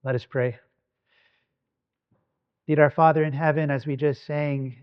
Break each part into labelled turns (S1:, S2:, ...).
S1: Let us pray. Dear our Father in heaven, as we just sang,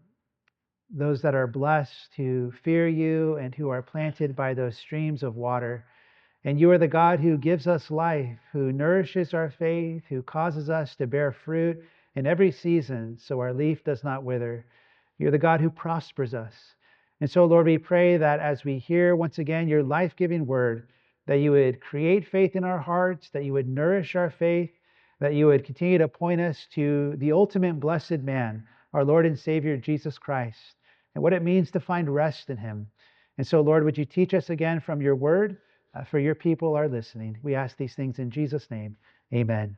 S1: those that are blessed who fear you and who are planted by those streams of water. And you are the God who gives us life, who nourishes our faith, who causes us to bear fruit in every season so our leaf does not wither. You're the God who prospers us. And so, Lord, we pray that as we hear once again your life-giving word, that you would create faith in our hearts, that you would nourish our faith, that you would continue to point us to the ultimate blessed man, our Lord and Savior, Jesus Christ, and what it means to find rest in him. And so, Lord, would you teach us again from your word? For your people are listening. We ask these things in Jesus' name. Amen.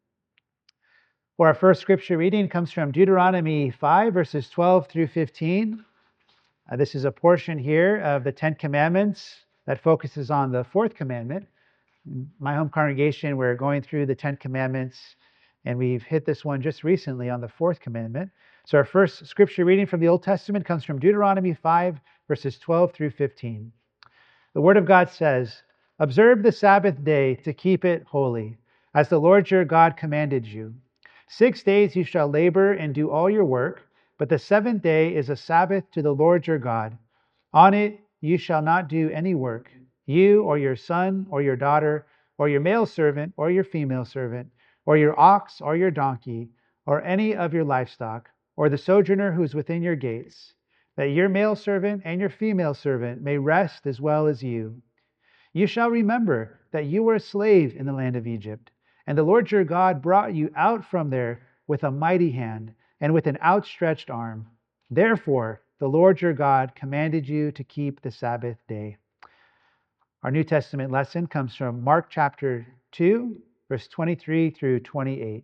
S1: For our first scripture reading comes from Deuteronomy 5, verses 12 through 15. This is a portion here of the Ten Commandments that focuses on the fourth commandment. In my home congregation, we're going through the Ten Commandments, and we've hit this one just recently on the fourth commandment. So our first scripture reading from the Old Testament comes from Deuteronomy 5, verses 12 through 15. The Word of God says, "Observe the Sabbath day to keep it holy, as the Lord your God commanded you. 6 days you shall labor and do all your work, but the seventh day is a Sabbath to the Lord your God. On it you shall not do any work, you or your son or your daughter, or your male servant or your female servant, or your ox or your donkey, or any of your livestock, or the sojourner who is within your gates, that your male servant and your female servant may rest as well as you. You shall remember that you were a slave in the land of Egypt, and the Lord your God brought you out from there with a mighty hand and with an outstretched arm. Therefore, the Lord your God commanded you to keep the Sabbath day." Our New Testament lesson comes from Mark chapter 2, verse 23 through 28.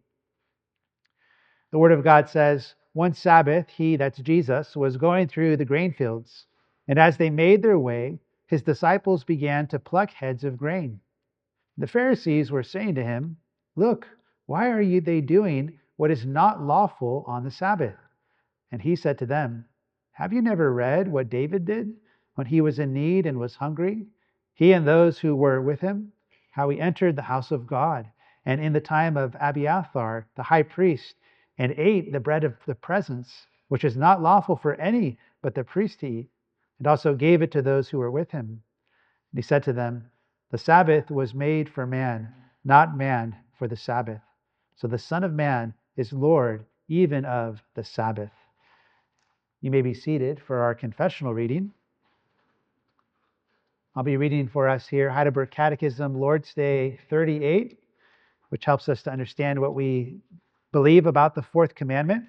S1: The Word of God says, "One Sabbath, he," that's Jesus, "was going through the grain fields, and as they made their way, his disciples began to pluck heads of grain. The Pharisees were saying to him, 'Look, why are they doing what is not lawful on the Sabbath?' And he said to them, 'Have you never read what David did when he was in need and was hungry, he and those who were with him, how he entered the house of God, and in the time of Abiathar, the high priest, and ate the bread of the presence, which is not lawful for any but the priest to eat, and also gave it to those who were with him?' And he said to them, 'The Sabbath was made for man, not man for the Sabbath. So the Son of Man is Lord even of the Sabbath.'" You may be seated for our confessional reading. I'll be reading for us here Heidelberg Catechism, Lord's Day 38, which helps us to understand what we believe about the fourth commandment.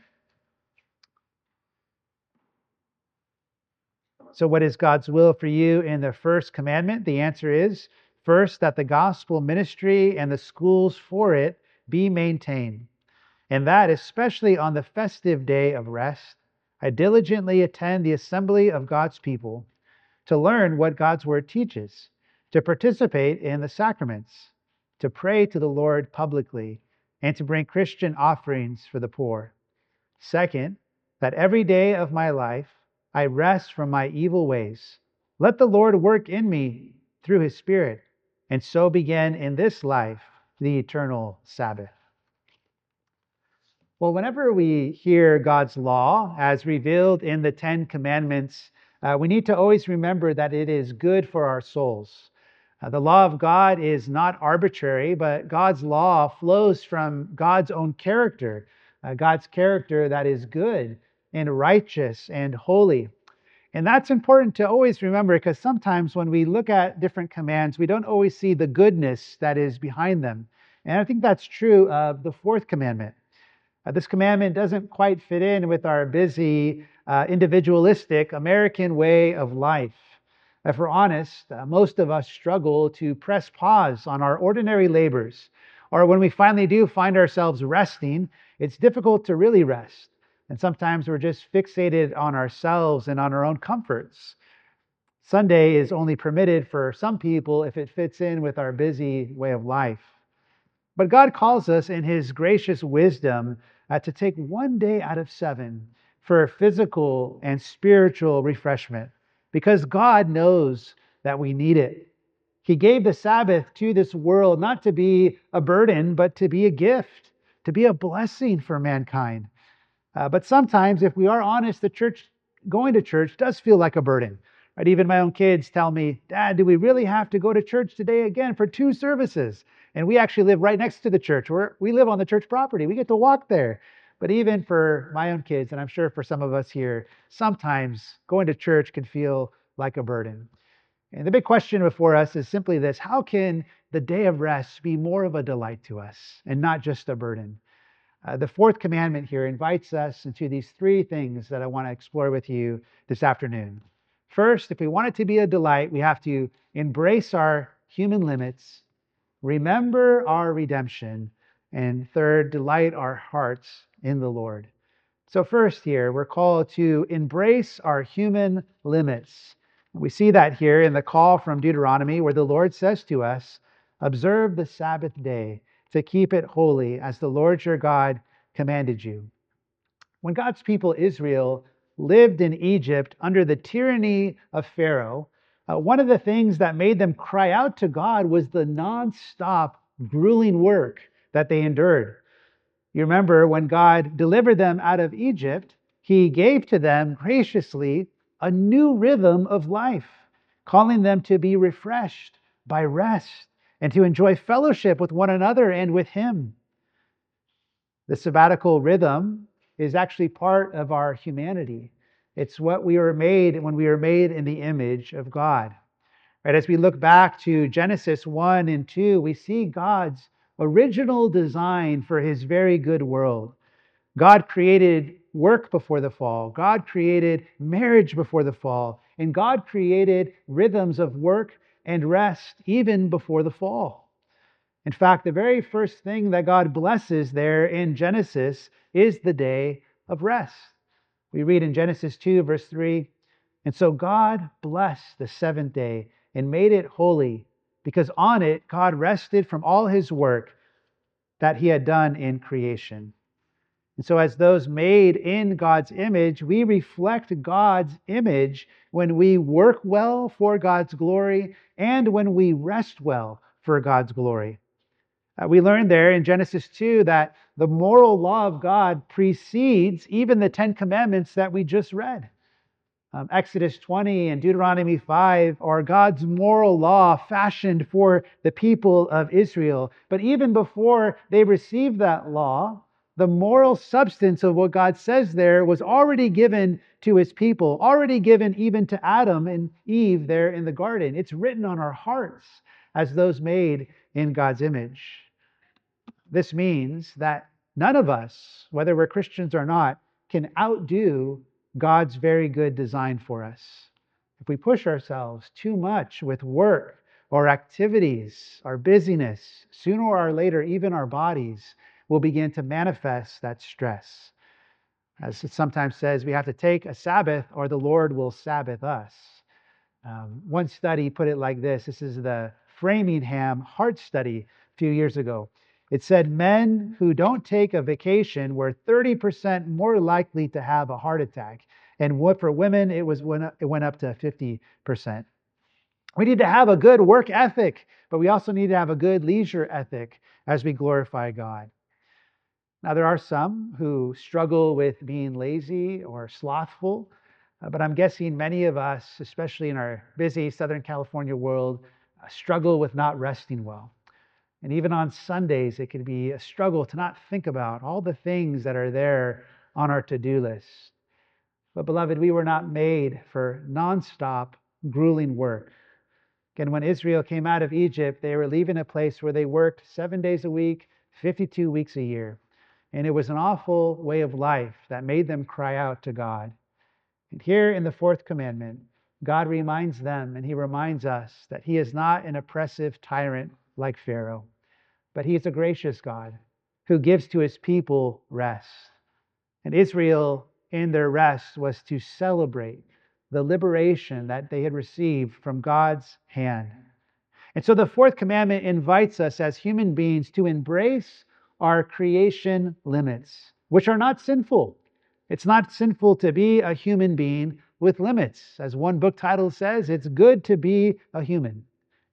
S1: So what is God's will for you in the first commandment? The answer is, first, that the gospel ministry and the schools for it be maintained, and that especially on the festive day of rest, I diligently attend the assembly of God's people to learn what God's word teaches, to participate in the sacraments, to pray to the Lord publicly, and to bring Christian offerings for the poor. Second, that every day of my life I rest from my evil ways. Let the Lord work in me through his Spirit, and so begin in this life the eternal Sabbath. Well, whenever we hear God's law as revealed in the Ten Commandments, we need to always remember that it is good for our souls. The law of God is not arbitrary, but God's law flows from God's own character, God's character that is good and righteous and holy. And that's important to always remember, because sometimes when we look at different commands, we don't always see the goodness that is behind them. And I think that's true of the fourth commandment. This commandment doesn't quite fit in with our busy, individualistic American way of life. If we're honest, most of us struggle to press pause on our ordinary labors. Or when we finally do find ourselves resting, it's difficult to really rest. And sometimes we're just fixated on ourselves and on our own comforts. Sunday is only permitted for some people if it fits in with our busy way of life. But God calls us in his gracious wisdom to take one day out of 7 for physical and spiritual refreshment, because God knows that we need it. He gave the Sabbath to this world not to be a burden, but to be a gift, to be a blessing for mankind. But sometimes, if we are honest, going to church does feel like a burden. Right? Even my own kids tell me, "Dad, do we really have to go to church today again for 2 services?" And we actually live right next to the church. We live on the church property. We get to walk there. But even for my own kids, and I'm sure for some of us here, sometimes going to church can feel like a burden. And the big question before us is simply this: how can the day of rest be more of a delight to us and not just a burden? The fourth commandment here invites us into these three things that I want to explore with you this afternoon. First, if we want it to be a delight, we have to embrace our human limits, remember our redemption, and third, delight our hearts in the Lord. So first here, we're called to embrace our human limits. We see that here in the call from Deuteronomy, where the Lord says to us, "Observe the Sabbath day to keep it holy as the Lord your God commanded you." When God's people Israel lived in Egypt under the tyranny of Pharaoh, one of the things that made them cry out to God was the nonstop grueling work that they endured. You remember when God delivered them out of Egypt, He gave to them graciously a new rhythm of life, calling them to be refreshed by rest and to enjoy fellowship with one another and with Him. The sabbatical rhythm is actually part of our humanity. It's what we were made when we were made in the image of God. Right, as we look back to Genesis 1 and 2, we see God's original design for His very good world. God created work before the fall. God created marriage before the fall. And God created rhythms of work and rest even before the fall. In fact, the very first thing that God blesses there in Genesis is the day of rest. We read in Genesis 2, verse 3, "And so God blessed the seventh day and made it holy, because on it God rested from all His work that He had done in creation." And so, as those made in God's image, we reflect God's image when we work well for God's glory and when we rest well for God's glory. We learned there in Genesis 2 that the moral law of God precedes even the 10 Commandments that we just read. Exodus 20 and Deuteronomy 5 are God's moral law fashioned for the people of Israel. But even before they received that law, the moral substance of what God says there was already given to His people, already given even to Adam and Eve there in the garden. It's written on our hearts as those made in God's image. This means that none of us, whether we're Christians or not, can outdo God's very good design for us. If we push ourselves too much with work or activities, our busyness, sooner or later, even our bodies will begin to manifest that stress. As it sometimes says, we have to take a Sabbath or the Lord will Sabbath us. One study put it like this. This is the Framingham Heart Study a few years ago. It said men who don't take a vacation were 30% more likely to have a heart attack. And for women, it went up to 50%. We need to have a good work ethic, but we also need to have a good leisure ethic as we glorify God. Now, there are some who struggle with being lazy or slothful, but I'm guessing many of us, especially in our busy Southern California world, struggle with not resting well. And even on Sundays, it can be a struggle to not think about all the things that are there on our to-do list. But beloved, we were not made for nonstop, grueling work. Again, when Israel came out of Egypt, they were leaving a place where they worked 7 days a week, 52 weeks a year. And it was an awful way of life that made them cry out to God. And here in the fourth commandment, God reminds them and He reminds us that He is not an oppressive tyrant like Pharaoh, but He is a gracious God who gives to His people rest. And Israel, in their rest, was to celebrate the liberation that they had received from God's hand. And so the fourth commandment invites us as human beings to embrace our creation limits, which are not sinful. It's not sinful to be a human being with limits. As one book title says, it's good to be a human.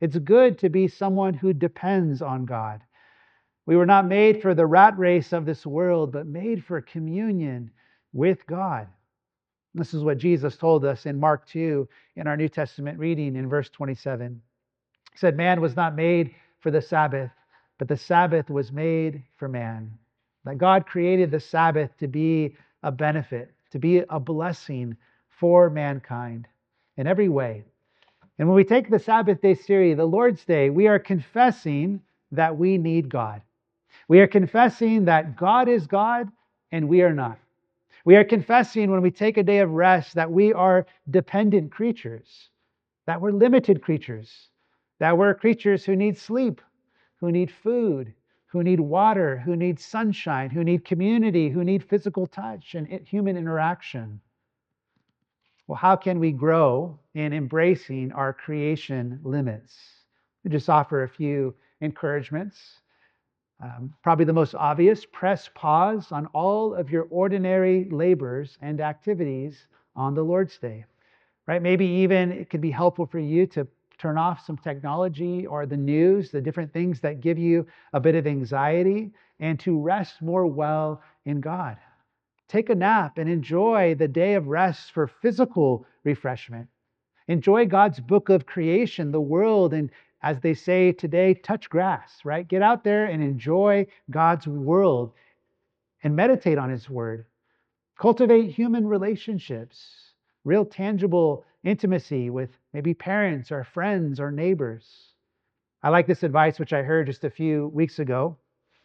S1: It's good to be someone who depends on God. We were not made for the rat race of this world, but made for communion with God. This is what Jesus told us in Mark 2 in our New Testament reading in verse 27. He said, man was not made for the Sabbath, but the Sabbath was made for man. That God created the Sabbath to be a benefit, to be a blessing for mankind in every way. And when we take the Sabbath day seriously, the Lord's Day, we are confessing that we need God. We are confessing that God is God and we are not. We are confessing when we take a day of rest that we are dependent creatures, that we're limited creatures, that we're creatures who need sleep, who need food, who need water, who need sunshine, who need community, who need physical touch and human interaction. Well, how can we grow in embracing our creation limits? We just offer a few encouragements. Probably the most obvious, press pause on all of your ordinary labors and activities on the Lord's Day, right? Maybe even it could be helpful for you to turn off some technology or the news, the different things that give you a bit of anxiety, and to rest more well in God. Take a nap and enjoy the day of rest for physical refreshment. Enjoy God's book of creation, the world, and as they say today, touch grass, right? Get out there and enjoy God's world and meditate on His word. Cultivate human relationships, real tangible intimacy with maybe parents or friends or neighbors. I like this advice, which I heard just a few weeks ago.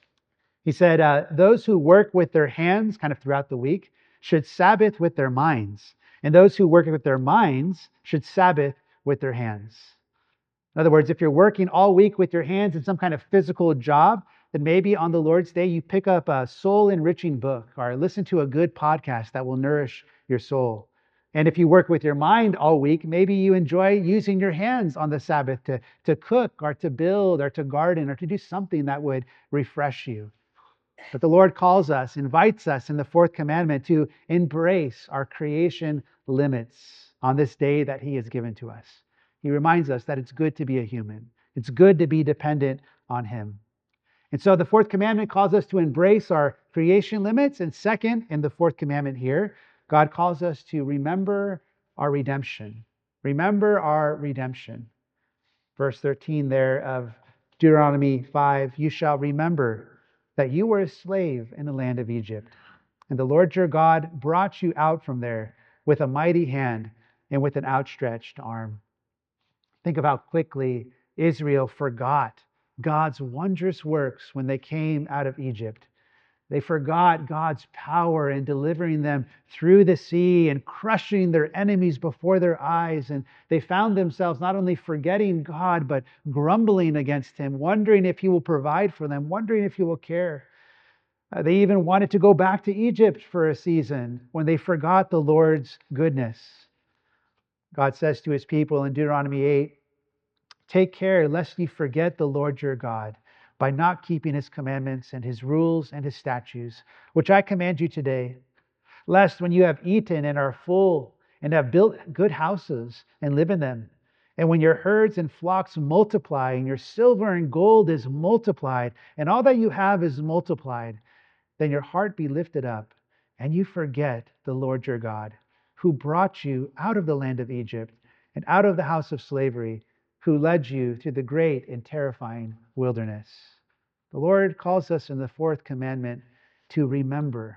S1: He said, those who work with their hands kind of throughout the week should Sabbath with their minds. And those who work with their minds should Sabbath with their hands. In other words, if you're working all week with your hands in some kind of physical job, then maybe on the Lord's Day you pick up a soul-enriching book or listen to a good podcast that will nourish your soul. And if you work with your mind all week, maybe you enjoy using your hands on the Sabbath to cook or to build or to garden or to do something that would refresh you. But the Lord calls us, invites us in the fourth commandment to embrace our creation limits on this day that He has given to us. He reminds us that it's good to be a human. It's good to be dependent on Him. And so the fourth commandment calls us to embrace our creation limits. And second, in the fourth commandment here, God calls us to remember our redemption. Remember our redemption. Verse 13 there of Deuteronomy 5, you shall remember that you were a slave in the land of Egypt, and the Lord your God brought you out from there with a mighty hand and with an outstretched arm. Think of how quickly Israel forgot God's wondrous works when they came out of Egypt. They forgot God's power in delivering them through the sea and crushing their enemies before their eyes. And they found themselves not only forgetting God, but grumbling against Him, wondering if He will provide for them, wondering if He will care. They even wanted to go back to Egypt for a season when they forgot the Lord's goodness. God says to His people in Deuteronomy 8, take care lest ye forget the Lord your God by not keeping His commandments and His rules and His statutes, which I command you today, lest when you have eaten and are full and have built good houses and live in them, and when your herds and flocks multiply and your silver and gold is multiplied and all that you have is multiplied, then your heart be lifted up and you forget the Lord your God, who brought you out of the land of Egypt and out of the house of slavery, who led you through the great and terrifying wilderness. The Lord calls us in the fourth commandment to remember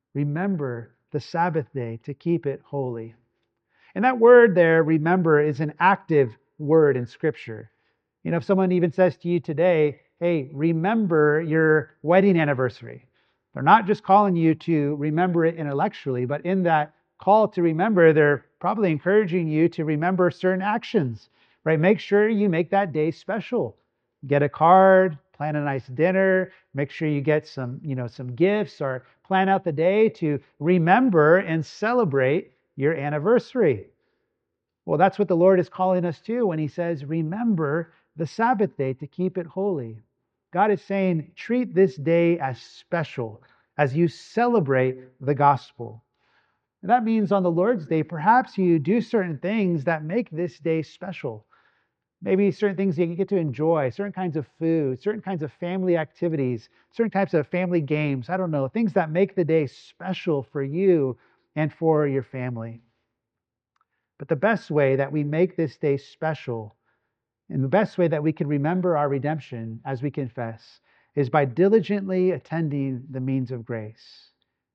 S1: the Sabbath day, to keep it holy. And that word there, remember, is an active word in Scripture. You know, if someone even says to you today, hey, remember your wedding anniversary, they're not just calling you to remember it intellectually, but in that call to remember, they're probably encouraging you to remember certain actions, right? Make sure you make that day special. Get a card, plan a nice dinner, make sure you get some gifts, or plan out the day to remember and celebrate your anniversary. Well, that's what the Lord is calling us to when He says, remember the Sabbath day to keep it holy. God is saying, treat this day as special as you celebrate the gospel. And that means on the Lord's Day, perhaps you do certain things that make this day special. Maybe certain things that you get to enjoy, certain kinds of food, certain kinds of family activities, certain types of family games. I don't know, things that make the day special for you and for your family. But the best way that we make this day special and the best way that we can remember our redemption as we confess is by diligently attending the means of grace.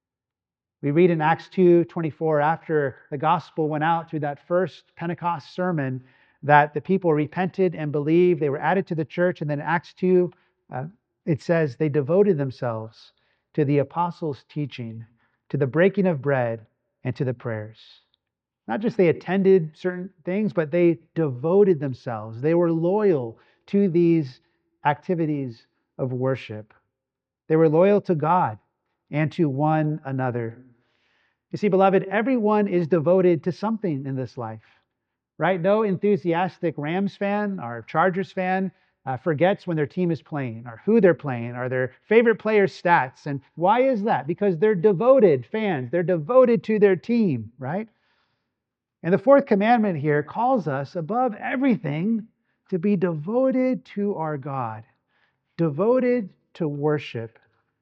S1: We read in Acts 2:24, after the gospel went out through that first Pentecost sermon, that the people repented and believed. They were added to the church. And then Acts 2, it says they devoted themselves to the apostles' teaching, to the breaking of bread, and to the prayers. Not just they attended certain things, but they devoted themselves. They were loyal to these activities of worship. They were loyal to God and to one another. You see, beloved, everyone is devoted to something in this life, right? No enthusiastic Rams fan or Chargers fan forgets when their team is playing or who they're playing or their favorite player's stats. And why is that? Because they're devoted fans. They're devoted to their team, right? And the fourth commandment here calls us above everything to be devoted to our God, devoted to worship.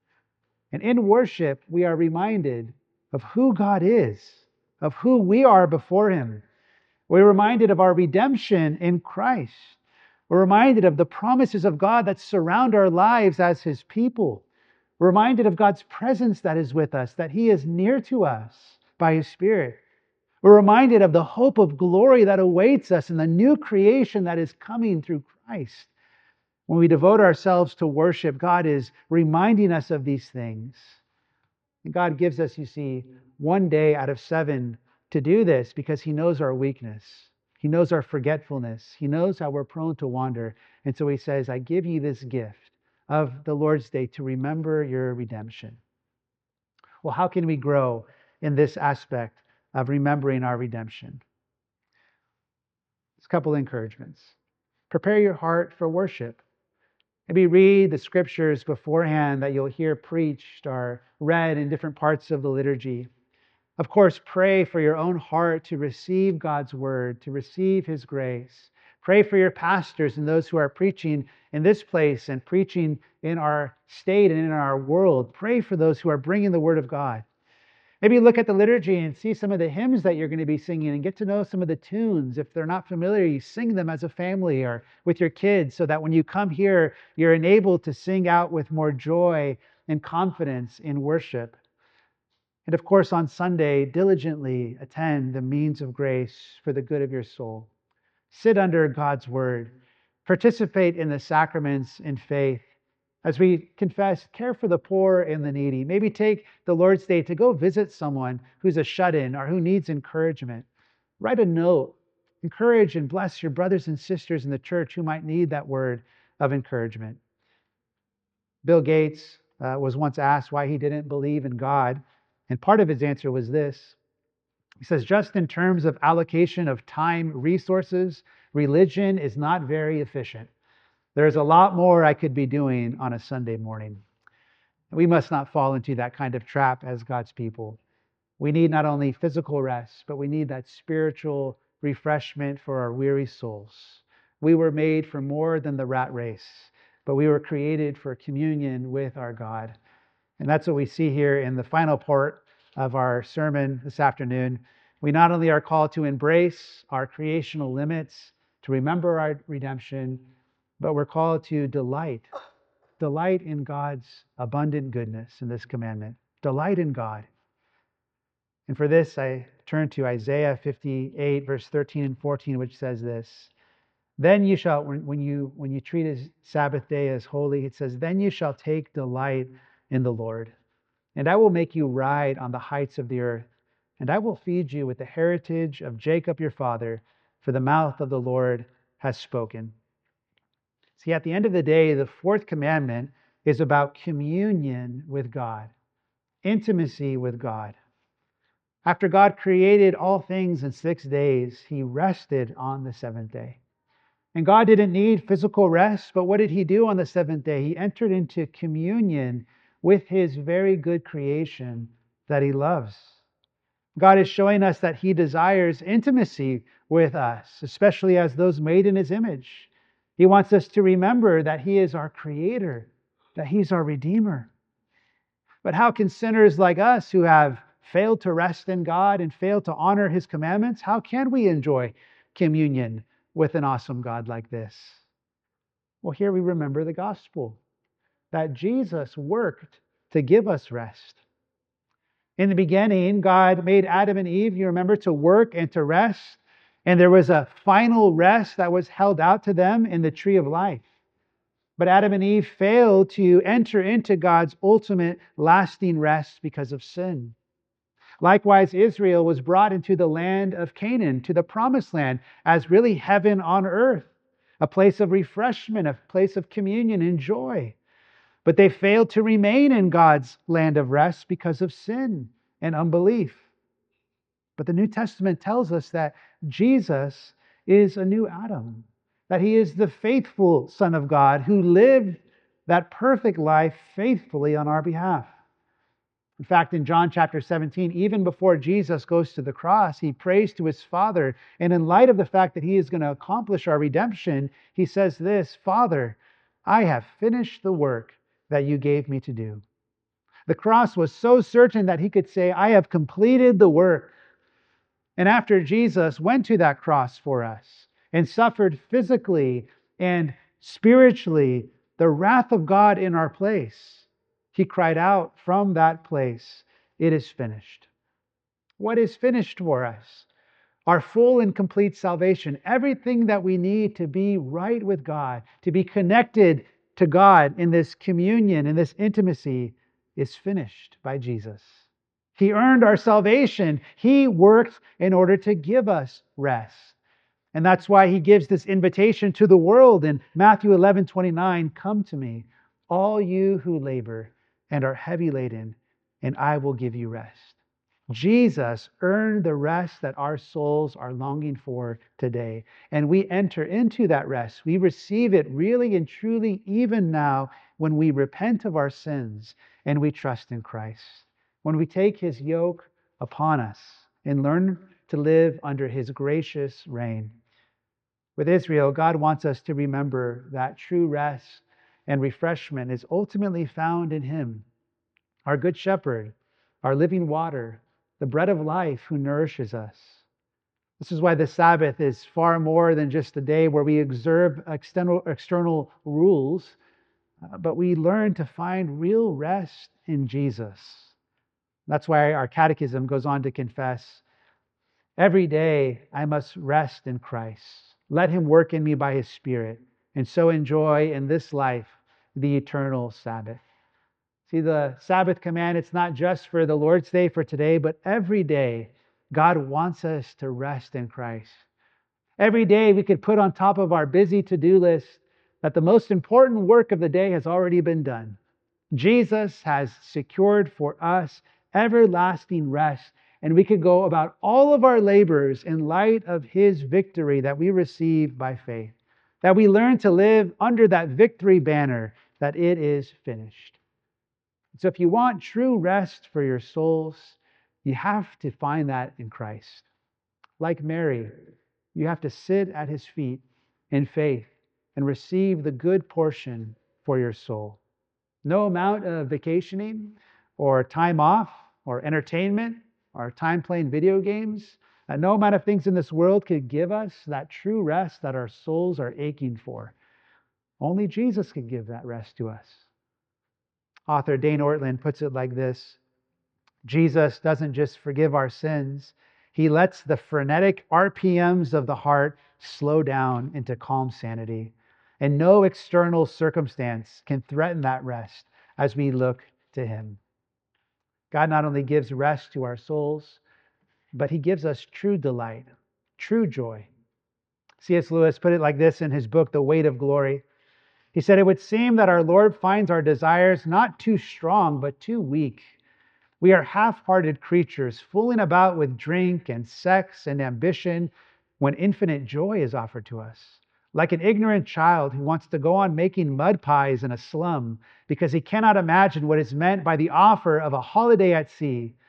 S1: And in worship, we are reminded of who God is, of who we are before Him. We're reminded of our redemption in Christ. We're reminded of the promises of God that surround our lives as His people. We're reminded of God's presence that is with us, that He is near to us by His Spirit. We're reminded of the hope of glory that awaits us in the new creation that is coming through Christ. When we devote ourselves to worship, God is reminding us of these things. And God gives us, you see, one day out of 7 to do this because He knows our weakness. He knows our forgetfulness. He knows how we're prone to wander. And so He says, I give you this gift of the Lord's Day to remember your redemption. Well, how can we grow in this aspect of remembering our redemption? There's a couple encouragements. Prepare your heart for worship. Maybe read the scriptures beforehand that you'll hear preached or read in different parts of the liturgy. Of course, pray for your own heart to receive God's word, to receive His grace. Pray for your pastors and those who are preaching in this place and preaching in our state and in our world. Pray for those who are bringing the word of God. Maybe look at the liturgy and see some of the hymns that you're going to be singing and get to know some of the tunes. If they're not familiar, you sing them as a family or with your kids so that when you come here, you're enabled to sing out with more joy and confidence in worship. And of course, on Sunday, diligently attend the means of grace for the good of your soul. Sit under God's word. Participate in the sacraments in faith. As we confess, care for the poor and the needy. Maybe take the Lord's Day to go visit someone who's a shut-in or who needs encouragement. Write a note. Encourage and bless your brothers and sisters in the church who might need that word of encouragement. Bill Gates was once asked why he didn't believe in God. And part of his answer was this. He says, just in terms of allocation of time, resources, religion is not very efficient. There's a lot more I could be doing on a Sunday morning. We must not fall into that kind of trap as God's people. We need not only physical rest, but we need that spiritual refreshment for our weary souls. We were made for more than the rat race, but we were created for communion with our God. And that's what we see here in the final part of our sermon this afternoon. We not only are called to embrace our creational limits, to remember our redemption, but we're called to delight in God's abundant goodness in this commandment. Delight in God. And for this, I turn to Isaiah 58, verse 13 and 14, which says this. Then you shall, when you treat a Sabbath day as holy, it says, then you shall take delight in the Lord. And I will make you ride on the heights of the earth. And I will feed you with the heritage of Jacob your father, for the mouth of the Lord has spoken. See, at the end of the day, the fourth commandment is about communion with God, intimacy with God. After God created all things in 6 days, He rested on the seventh day. And God didn't need physical rest, but what did He do on the seventh day? He entered into communion with His very good creation that He loves. God is showing us that He desires intimacy with us, especially as those made in His image. He wants us to remember that He is our Creator, that He's our Redeemer. But how can sinners like us who have failed to rest in God and failed to honor His commandments, how can we enjoy communion with an awesome God like this? Well, here we remember the gospel, that Jesus worked to give us rest. In the beginning, God made Adam and Eve, you remember, to work and to rest. And there was a final rest that was held out to them in the tree of life. But Adam and Eve failed to enter into God's ultimate lasting rest because of sin. Likewise, Israel was brought into the land of Canaan, to the promised land, as really heaven on earth, a place of refreshment, a place of communion and joy. But they failed to remain in God's land of rest because of sin and unbelief. But the New Testament tells us that Jesus is a new Adam, that He is the faithful Son of God who lived that perfect life faithfully on our behalf. In fact, in John chapter 17, even before Jesus goes to the cross, He prays to His Father. And in light of the fact that He is going to accomplish our redemption, He says this, "Father, I have finished the work that You gave Me to do." The cross was so certain that He could say, "I have completed the work." And after Jesus went to that cross for us and suffered physically and spiritually the wrath of God in our place, He cried out from that place, "It is finished." What is finished for us? Our full and complete salvation. Everything that we need to be right with God, to be connected to God in this communion, in this intimacy, is finished by Jesus. He earned our salvation. He worked in order to give us rest. And that's why He gives this invitation to the world in Matthew 11:29, "Come to Me, all you who labor and are heavy laden, and I will give you rest." Jesus earned the rest that our souls are longing for today. And we enter into that rest. We receive it really and truly even now when we repent of our sins and we trust in Christ. When we take His yoke upon us and learn to live under His gracious reign. With Israel, God wants us to remember that true rest and refreshment is ultimately found in Him, our good shepherd, our living water, the bread of life who nourishes us. This is why the Sabbath is far more than just a day where we observe external rules, but we learn to find real rest in Jesus. That's why our catechism goes on to confess, "Every day I must rest in Christ. Let Him work in me by His Spirit, and so enjoy in this life the eternal Sabbath." See, the Sabbath command, it's not just for the Lord's Day, for today, but every day God wants us to rest in Christ. Every day we could put on top of our busy to-do list that the most important work of the day has already been done. Jesus has secured for us everlasting rest, and we could go about all of our labors in light of His victory that we receive by faith, that we learn to live under that victory banner, that it is finished. So if you want true rest for your souls, you have to find that in Christ. Like Mary, you have to sit at His feet in faith and receive the good portion for your soul. No amount of vacationing or time off or entertainment or time playing video games, no amount of things in this world could give us that true rest that our souls are aching for. Only Jesus can give that rest to us. Author Dane Ortlund puts it like this: Jesus doesn't just forgive our sins, He lets the frenetic RPMs of the heart slow down into calm sanity. And no external circumstance can threaten that rest as we look to Him. God not only gives rest to our souls, but He gives us true delight, true joy. C.S. Lewis put it like this in his book, The Weight of Glory. He said, "It would seem that our Lord finds our desires not too strong, but too weak. We are half-hearted creatures, fooling about with drink and sex and ambition when infinite joy is offered to us. Like an ignorant child who wants to go on making mud pies in a slum because he cannot imagine what is meant by the offer of a holiday at sea,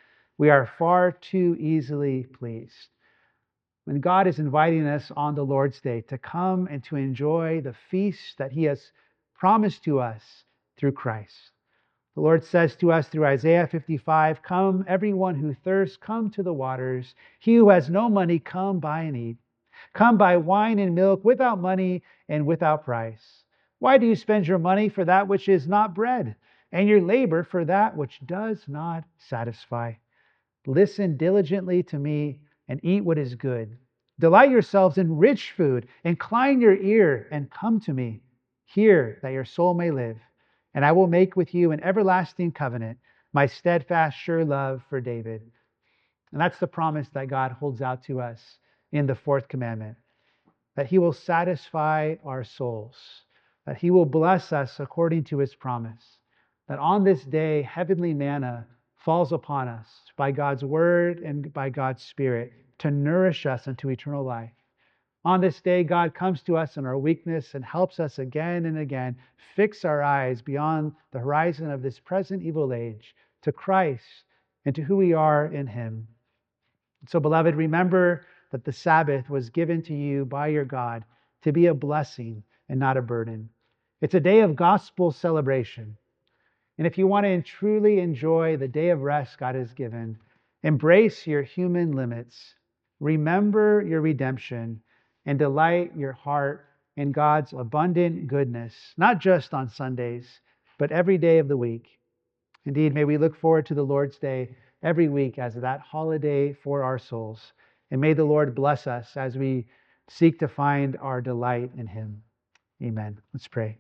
S1: We are far too easily pleased. When God is inviting us on the Lord's Day to come and to enjoy the feast that He has promised to us through Christ. The Lord says to us through Isaiah 55, "Come, everyone who thirsts, come to the waters. He who has no money, come buy and eat. Come buy wine and milk without money and without price. Why do you spend your money for that which is not bread, and your labor for that which does not satisfy? Listen diligently to me and eat what is good. Delight yourselves in rich food. Incline your ear and come to me. Hear that your soul may live. And I will make with you an everlasting covenant, my steadfast, sure love for David." And that's the promise that God holds out to us in the fourth commandment, that He will satisfy our souls, that He will bless us according to His promise, that on this day, heavenly manna falls upon us by God's word and by God's Spirit to nourish us unto eternal life. On this day, God comes to us in our weakness and helps us again and again fix our eyes beyond the horizon of this present evil age to Christ and to who we are in Him. So, beloved, remember that the Sabbath was given to you by your God to be a blessing and not a burden. It's a day of gospel celebration. And if you want to truly enjoy the day of rest God has given, embrace your human limits, remember your redemption, and delight your heart in God's abundant goodness, not just on Sundays, but every day of the week. Indeed, may we look forward to the Lord's Day every week as that holiday for our souls. And may the Lord bless us as we seek to find our delight in Him. Amen. Let's pray.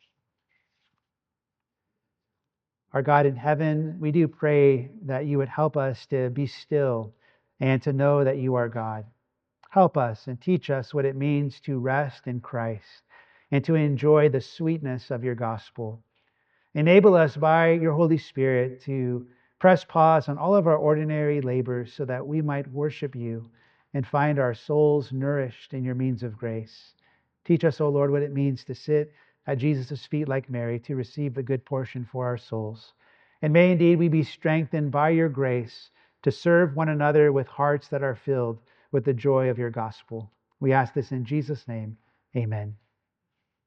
S1: Our God in heaven, we do pray that you would help us to be still and to know that you are God. Help us and teach us what it means to rest in Christ and to enjoy the sweetness of your gospel. Enable us by your Holy Spirit to press pause on all of our ordinary labors so that we might worship you and find our souls nourished in your means of grace. Teach us, O Lord, what it means to sit at Jesus' feet like Mary to receive the good portion for our souls. And may indeed we be strengthened by your grace to serve one another with hearts that are filled with the joy of your gospel. We ask this in Jesus' name. Amen.